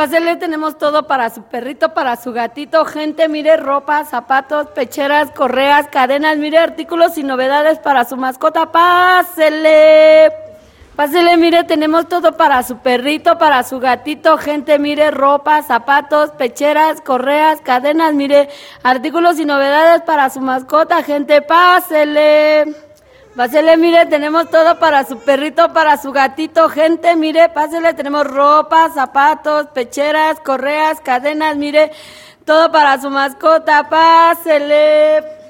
Pásele, tenemos todo para su perrito, para su gatito, gente, mire, ropa, zapatos, pecheras, correas, cadenas, mire, artículos y novedades para su mascota. Pásele. Pásele, mire, tenemos todo para su perrito, para su gatito, gente, mire, ropa, zapatos, pecheras, correas, cadenas, mire, artículos y novedades para su mascota, gente, pásele. Pásele, mire, tenemos todo para su perrito, para su gatito, gente, mire, pásele, tenemos ropa, zapatos, pecheras, correas, cadenas, mire, todo para su mascota, pásele.